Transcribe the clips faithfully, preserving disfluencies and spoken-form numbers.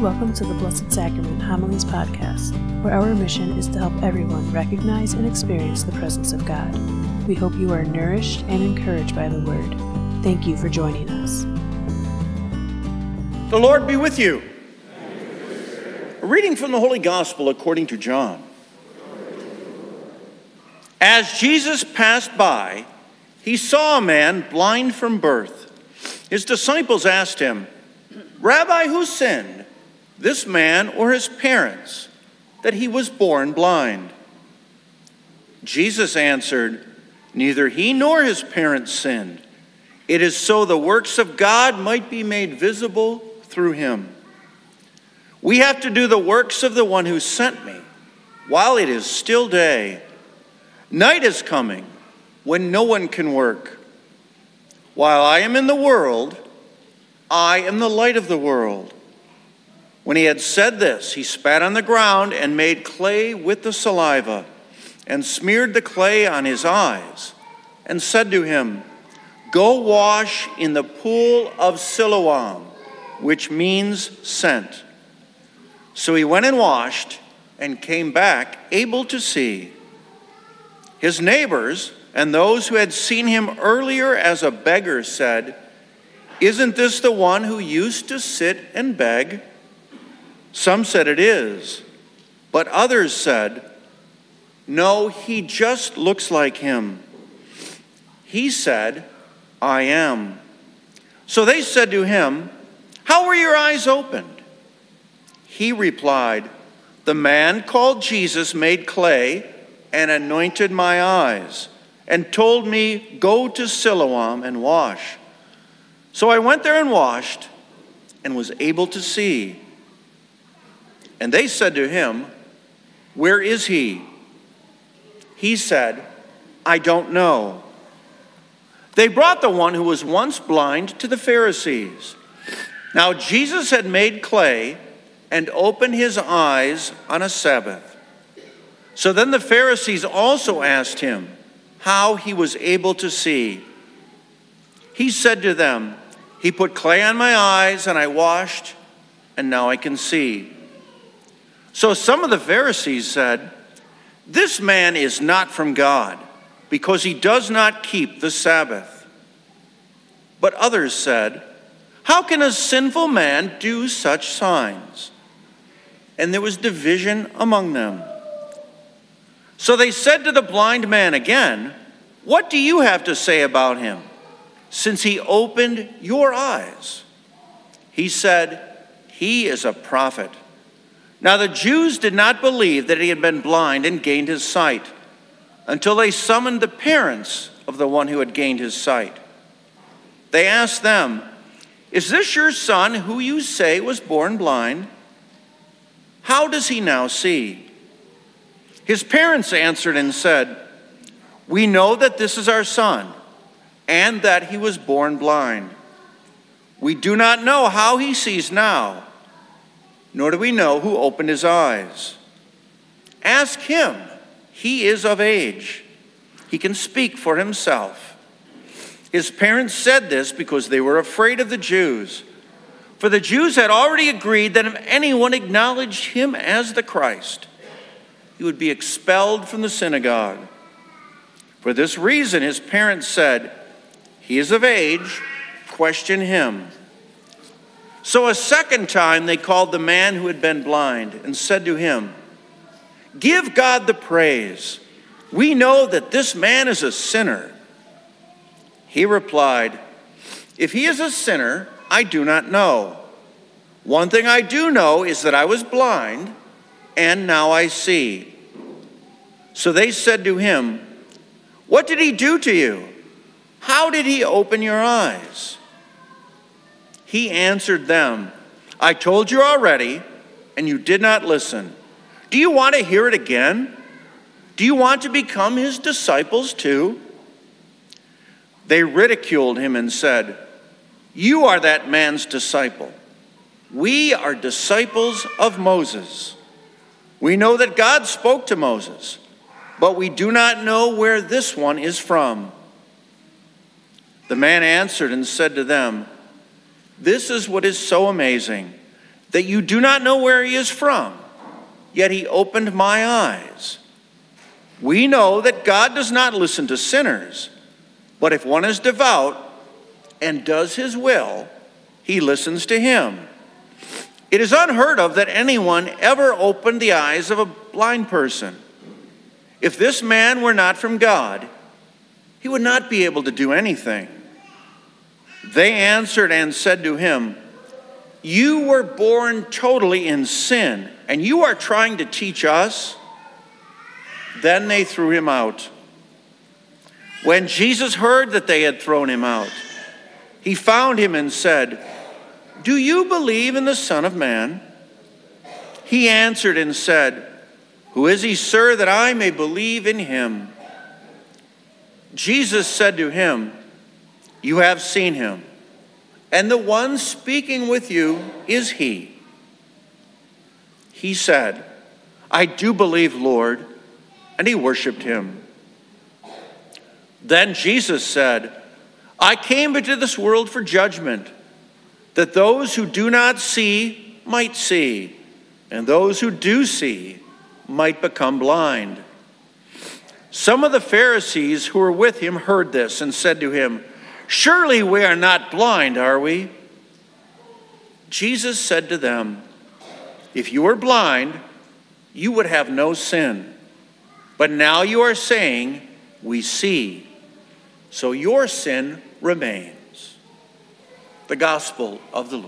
Welcome to the Blessed Sacrament Homilies Podcast, where our mission is to help everyone recognize and experience the presence of God. We hope you are nourished and encouraged by the Word. Thank you for joining us. The Lord be with you. A reading from the Holy Gospel according to John. As Jesus passed by, he saw a man blind from birth. His disciples asked him, "Rabbi, who sinned, this man or his parents, that he was born blind?" Jesus answered, "Neither he nor his parents sinned. It is so the works of God might be made visible through him. We have to do the works of the one who sent me while it is still day. Night is coming when no one can work. While I am in the world, I am the light of the world." When he had said this, he spat on the ground and made clay with the saliva and smeared the clay on his eyes and said to him, "Go wash in the pool of Siloam," which means sent. So he went and washed and came back able to see. His neighbors and those who had seen him earlier as a beggar said, "Isn't this the one who used to sit and beg?" Some said, "It is." But others said, "No, he just looks like him." He said, "I am." So they said to him, "How were your eyes opened?" He replied, "The man called Jesus made clay and anointed my eyes and told me, 'Go to Siloam and wash.' So I went there and washed and was able to see." And they said to him, "Where is he?" He said, "I don't know." They brought the one who was once blind to the Pharisees. Now Jesus had made clay and opened his eyes on a Sabbath. So then the Pharisees also asked him how he was able to see. He said to them, "He put clay on my eyes and I washed, and now I can see." So some of the Pharisees said, "This man is not from God, because he does not keep the Sabbath." But others said, "How can a sinful man do such signs?" And there was division among them. So they said to the blind man again, "What do you have to say about him, since he opened your eyes?" He said, "He is a prophet." Now the Jews did not believe that he had been blind and gained his sight until they summoned the parents of the one who had gained his sight. They asked them, "Is this your son who you say was born blind? How does he now see?" His parents answered and said, "We know that this is our son and that he was born blind. We do not know how he sees now, nor do we know who opened his eyes. Ask him. He is of age. He can speak for himself." His parents said this because they were afraid of the Jews. For the Jews had already agreed that if anyone acknowledged him as the Christ, he would be expelled from the synagogue. For this reason, his parents said, "He is of age. Question him." So a second time they called the man who had been blind and said to him, "Give God the praise. We know that this man is a sinner." He replied, "If he is a sinner, I do not know. One thing I do know is that I was blind, and now I see." So they said to him, "What did he do to you? How did he open your eyes?" He answered them, "I told you already, and you did not listen. Do you want to hear it again? Do you want to become his disciples too?" They ridiculed him and said, "You are that man's disciple. We are disciples of Moses. We know that God spoke to Moses, but we do not know where this one is from." The man answered and said to them, "This is what is so amazing. that you do not know where he is from, yet he opened my eyes. We know that God does not listen to sinners, but if one is devout and does his will, he listens to him. It is unheard of that anyone ever opened the eyes of a blind person. If this man were not from God, he would not be able to do anything. They answered and said to him, you were born totally in sin, and you are trying to teach us? Then they threw him out. When Jesus heard that they had thrown him out, he found him and said, do you believe in the Son of Man? He answered and said, who is he, sir, that I may believe in him? Jesus said to him, you have seen him, and the one speaking with you is he. He said, I do believe, Lord, and he worshiped him. Then Jesus said, I came into this world for judgment, that those who do not see might see, and those who do see might become blind. Some of the Pharisees who were with him heard this and said to him, surely we are not blind, are we? Jesus said to them, if you were blind, you would have no sin. But now you are saying, we see. So your sin remains. The gospel of the Lord.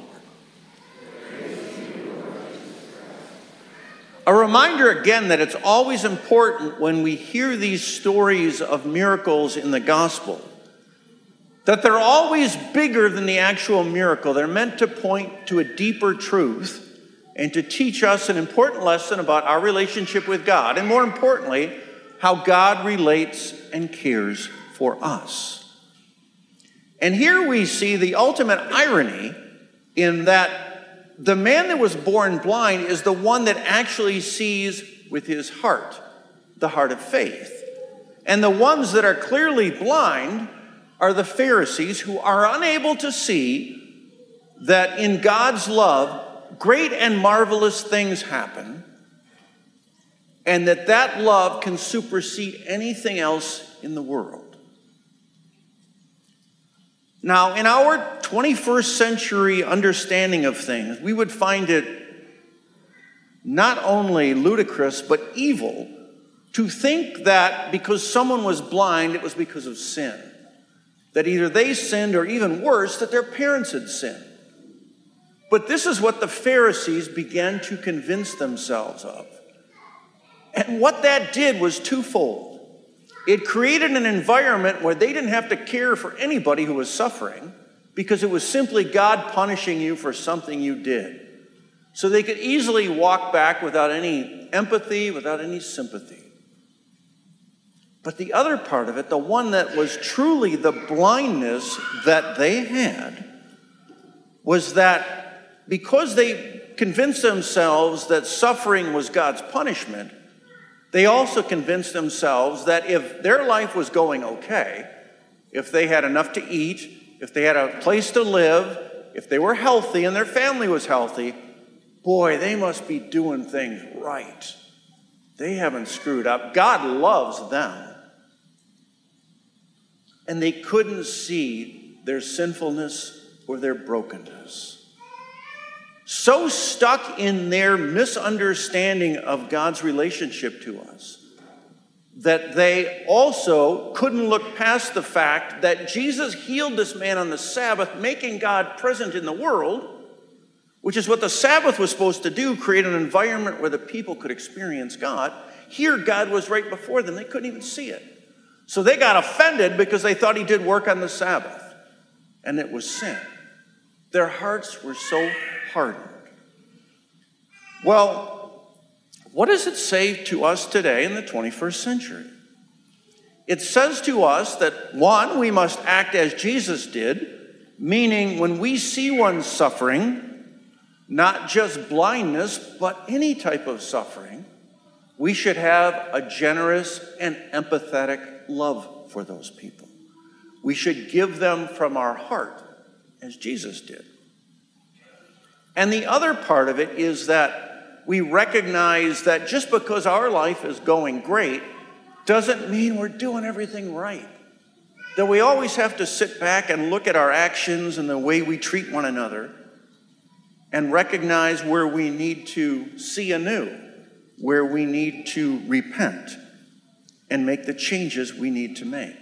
A reminder again that it's always important when we hear these stories of miracles in the gospel that they're always bigger than the actual miracle. They're meant to point to a deeper truth and to teach us an important lesson about our relationship with God, and more importantly, how God relates and cares for us. And here we see the ultimate irony in that the man that was born blind is the one that actually sees with his heart, the heart of faith. And the ones that are clearly blind are the Pharisees, who are unable to see that in God's love, great and marvelous things happen, and that that love can supersede anything else in the world. Now, in our twenty-first century understanding of things, we would find it not only ludicrous, but evil to think that because someone was blind, it was because of sin. That either they sinned, or even worse, that their parents had sinned. But this is what the Pharisees began to convince themselves of. And what that did was twofold. It created an environment where they didn't have to care for anybody who was suffering, because it was simply God punishing you for something you did. So they could easily walk back without any empathy, without any sympathy. But the other part of it, the one that was truly the blindness that they had, was that because they convinced themselves that suffering was God's punishment, they also convinced themselves that if their life was going okay, if they had enough to eat, if they had a place to live, if they were healthy and their family was healthy, boy, they must be doing things right. They haven't screwed up. God loves them. And they couldn't see their sinfulness or their brokenness. So stuck in their misunderstanding of God's relationship to us that they also couldn't look past the fact that Jesus healed this man on the Sabbath, making God present in the world, which is what the Sabbath was supposed to do, create an environment where the people could experience God. Here, God was right before them. They couldn't even see it. So they got offended because they thought he did work on the Sabbath, and it was sin. Their hearts were so hardened. Well, what does it say to us today in the twenty-first century? It says to us that, one, we must act as Jesus did, meaning when we see one suffering, not just blindness, but any type of suffering, we should have a generous and empathetic love for those people. We should give them from our heart, as Jesus did. And the other part of it is that we recognize that just because our life is going great doesn't mean we're doing everything right. That we always have to sit back and look at our actions and the way we treat one another and recognize where we need to see anew, where we need to repent and make the changes we need to make.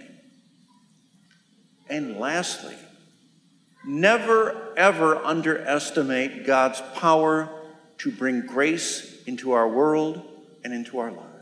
And lastly, never, ever underestimate God's power to bring grace into our world and into our lives.